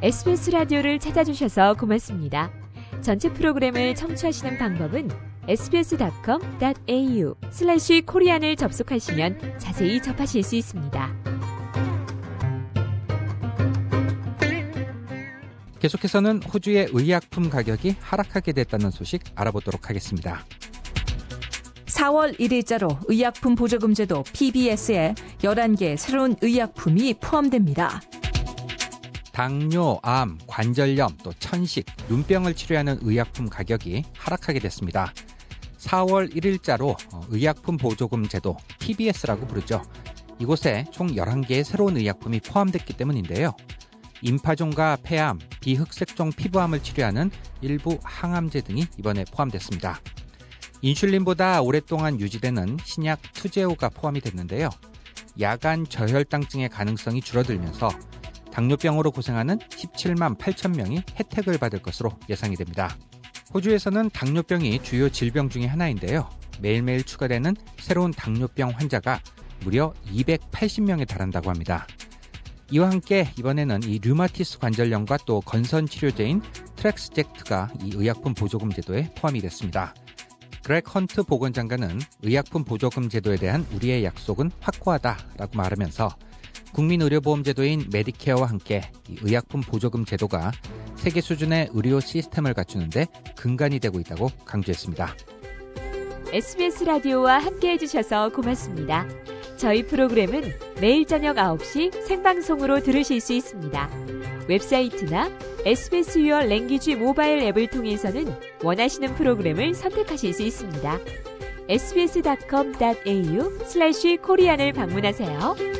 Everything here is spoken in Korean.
SBS 라디오를 찾아주셔서 고맙습니다. 전체 프로그램을 청취하시는 방법은 sbs.com.au/korean을 접속하시면 자세히 접하실 수 있습니다. 계속해서는 호주의 의약품 가격이 하락하게 됐다는 소식 알아보도록 하겠습니다. 4월 1일자로 의약품 보조금 제도 PBS에 11개 새로운 의약품이 포함됩니다. 당뇨, 암, 관절염, 또 천식, 눈병을 치료하는 의약품 가격이 하락하게 됐습니다. 4월 1일자로 의약품 보조금 제도 PBS라고 부르죠. 이곳에 총 11개의 새로운 의약품이 포함됐기 때문인데요. 임파종과 폐암, 비흑색종 피부암을 치료하는 일부 항암제 등이 이번에 포함됐습니다. 인슐린보다 오랫동안 유지되는 신약 투제오가 포함이 됐는데요. 야간 저혈당증의 가능성이 줄어들면서 당뇨병으로 고생하는 17만 8천 명이 혜택을 받을 것으로 예상이 됩니다. 호주에서는 당뇨병이 주요 질병 중에 하나인데요. 매일매일 추가되는 새로운 당뇨병 환자가 무려 280명에 달한다고 합니다. 이와 함께 이번에는 이 류마티스 관절염과 또 건선 치료제인 트렉스젝트가 이 의약품 보조금 제도에 포함이 됐습니다. 그렉 헌트 보건장관은 의약품 보조금 제도에 대한 우리의 약속은 확고하다라고 말하면서 국민의료보험제도인 메디케어와 함께 이 의약품 보조금 제도가 세계 수준의 의료 시스템을 갖추는데 근간이 되고 있다고 강조했습니다. SBS 라디오와 함께해 주셔서 고맙습니다. 저희 프로그램은 매일 저녁 9시 생방송으로 들으실 수 있습니다. 웹사이트나 SBS Your Language 모바일 앱을 통해서는 원하시는 프로그램을 선택하실 수 있습니다. sbs.com.au/korean을 방문하세요.